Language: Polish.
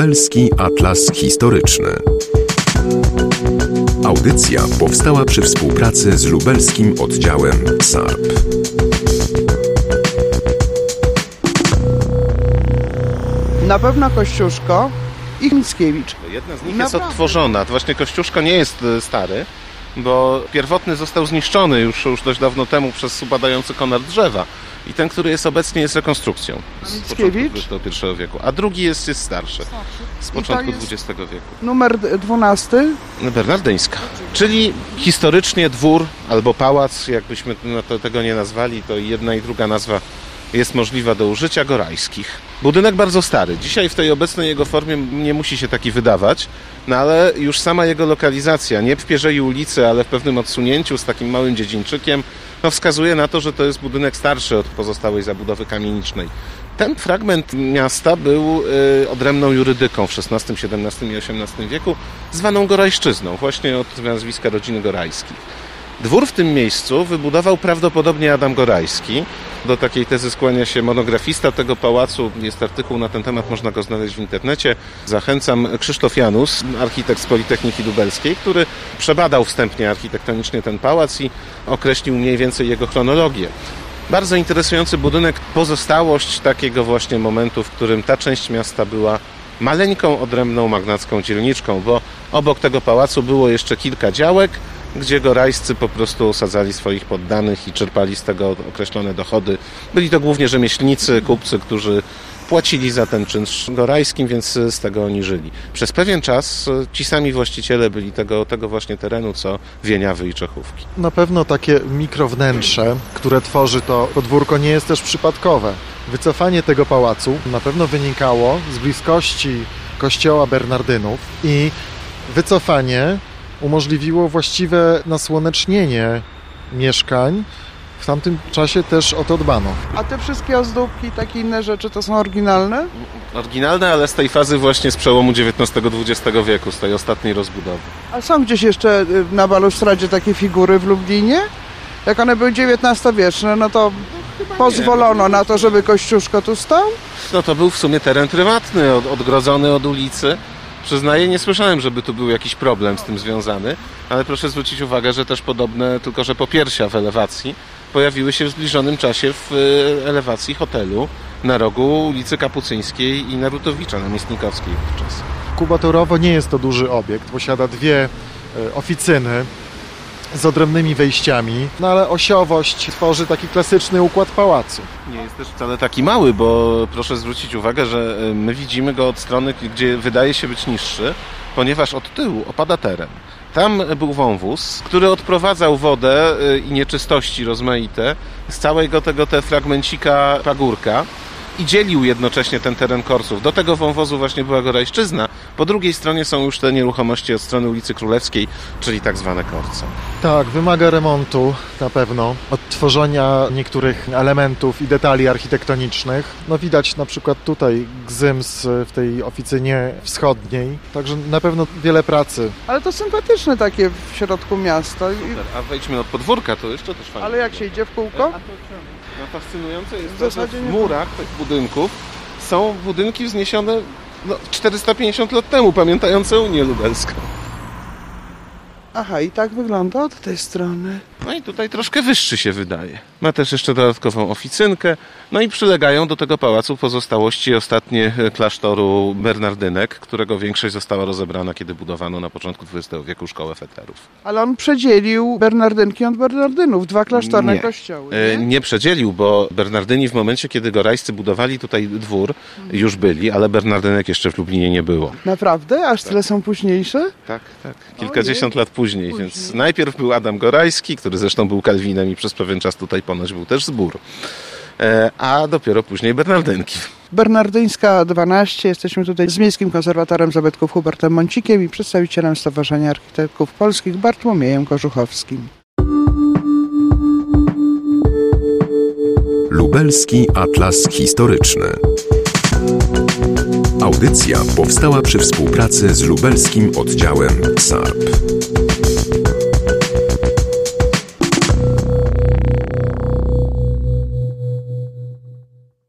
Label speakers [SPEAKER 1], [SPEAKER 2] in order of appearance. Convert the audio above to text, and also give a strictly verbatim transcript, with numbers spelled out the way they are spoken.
[SPEAKER 1] Lubelski Atlas Historyczny. Audycja powstała przy współpracy z lubelskim oddziałem S A R P.
[SPEAKER 2] Na pewno Kościuszko i Mickiewicz.
[SPEAKER 3] Jedna z nich jest odtworzona. To właśnie Kościuszko nie jest stary, bo pierwotny został zniszczony już, już dość dawno temu przez upadający konar drzewa. I ten, który jest obecnie, jest rekonstrukcją z początku dwudziestego pierwszego wieku. A drugi jest, jest starszy, z początku dwudziestego wieku.
[SPEAKER 2] Numer dwunasty?
[SPEAKER 3] Bernardyńska. Czyli historycznie dwór albo pałac, jakbyśmy to, tego nie nazwali, to jedna i druga nazwa jest możliwa do użycia, Gorajskich. Budynek bardzo stary. Dzisiaj w tej obecnej jego formie nie musi się taki wydawać, no ale już sama jego lokalizacja, nie w pierzei ulicy, ale w pewnym odsunięciu z takim małym dziedzińczykiem, no wskazuje na to, że to jest budynek starszy od pozostałej zabudowy kamienicznej. Ten fragment miasta był y, odrębną jurydyką w szesnastym, siedemnastym i osiemnastym wieku, zwaną Gorajszczyzną, właśnie od nazwiska rodziny Gorajskich. Dwór w tym miejscu wybudował prawdopodobnie Adam Gorajski. Do takiej tezy skłania się monografista tego pałacu. Jest artykuł na ten temat, można go znaleźć w internecie. Zachęcam. Krzysztof Janus, architekt z Politechniki Lubelskiej, który przebadał wstępnie architektonicznie ten pałac i określił mniej więcej jego chronologię. Bardzo interesujący budynek, pozostałość takiego właśnie momentu, w którym ta część miasta była maleńką, odrębną, magnacką dzielniczką, bo obok tego pałacu było jeszcze kilka działek, gdzie Gorajscy po prostu osadzali swoich poddanych i czerpali z tego określone dochody. Byli to głównie rzemieślnicy, kupcy, którzy płacili za ten czynsz gorajskim, więc z tego oni żyli. Przez pewien czas ci sami właściciele byli tego, tego właśnie terenu, co Wieniawy i Czechówki.
[SPEAKER 4] Na pewno takie mikrownętrze, które tworzy to podwórko, nie jest też przypadkowe. Wycofanie tego pałacu na pewno wynikało z bliskości kościoła Bernardynów i wycofanie umożliwiło właściwe nasłonecznienie mieszkań. W tamtym czasie też o to dbano.
[SPEAKER 2] A te wszystkie ozdóbki i takie inne rzeczy to są oryginalne?
[SPEAKER 3] Oryginalne, ale z tej fazy właśnie z przełomu dziewiętnastego dwudziestego wieku, z tej ostatniej rozbudowy.
[SPEAKER 2] A są gdzieś jeszcze na balustradzie takie figury w Lublinie? Jak one były dziewiętnastowieczne, no to no, pozwolono nie. na to, żeby Kościuszko tu stał?
[SPEAKER 3] No to był w sumie teren prywatny, od, odgrodzony od ulicy. Przyznaję, nie słyszałem, żeby tu był jakiś problem z tym związany, ale proszę zwrócić uwagę, że też podobne, tylko że popiersia w elewacji, pojawiły się w zbliżonym czasie w elewacji hotelu na rogu ulicy Kapucyńskiej i Narutowicza, Namiestnikowskiej wówczas.
[SPEAKER 4] Kubatorowo nie jest to duży obiekt, posiada dwie oficyny z odrębnymi wejściami, no ale osiowość tworzy taki klasyczny układ pałacu.
[SPEAKER 3] Nie jest też wcale taki mały, bo proszę zwrócić uwagę, że my widzimy go od strony, gdzie wydaje się być niższy, ponieważ od tyłu opada teren. Tam był wąwóz, który odprowadzał wodę i nieczystości rozmaite z całego tego te fragmencika pagórka i dzielił jednocześnie ten teren Korsów. Do tego wąwozu właśnie była Gorajszczyzna. Po drugiej stronie są już te nieruchomości od strony ulicy Królewskiej, czyli tak zwane Korce.
[SPEAKER 4] Tak, wymaga remontu na pewno, odtworzenia niektórych elementów i detali architektonicznych. No widać na przykład tutaj gzyms w tej oficynie wschodniej, także na pewno wiele pracy.
[SPEAKER 2] Ale to sympatyczne takie w środku miasta.
[SPEAKER 3] A wejdźmy od podwórka, to jeszcze też fajnie.
[SPEAKER 2] Ale jak się idzie w kółko?
[SPEAKER 3] No, fascynujące jest to, że w murach tych budynków są budynki wzniesione no, czterysta pięćdziesiąt lat temu, pamiętające Unię Lubelską.
[SPEAKER 2] Aha, i tak wygląda od tej strony.
[SPEAKER 3] No i tutaj troszkę wyższy się wydaje. Ma też jeszcze dodatkową oficynkę. No i przylegają do tego pałacu pozostałości ostatnie klasztoru Bernardynek, którego większość została rozebrana, kiedy budowano na początku dwudziestego wieku szkołę feterów.
[SPEAKER 2] Ale on przedzielił Bernardynki od Bernardynów, dwa klasztorne
[SPEAKER 3] nie.
[SPEAKER 2] kościoły.
[SPEAKER 3] Nie? nie przedzielił, bo Bernardyni w momencie, kiedy Gorajscy budowali tutaj dwór, już byli, ale Bernardynek jeszcze w Lublinie nie było.
[SPEAKER 2] Naprawdę? Aż
[SPEAKER 3] tak.
[SPEAKER 2] tyle są późniejsze?
[SPEAKER 3] Tak, tak. Kilkadziesiąt lat później, później, więc najpierw był Adam Gorajski, który zresztą był Kalwinem i przez pewien czas tutaj ponoć był też zbór, a dopiero później Bernardynki.
[SPEAKER 2] Bernardyńska dwanaście. Jesteśmy tutaj z Miejskim Konserwatorem Zabytków Hubertem Mącikiem i przedstawicielem Stowarzyszenia Architektów Polskich Bartłomiejem Kożuchowskim.
[SPEAKER 1] Lubelski Atlas Historyczny. Audycja powstała przy współpracy z lubelskim oddziałem S A R P.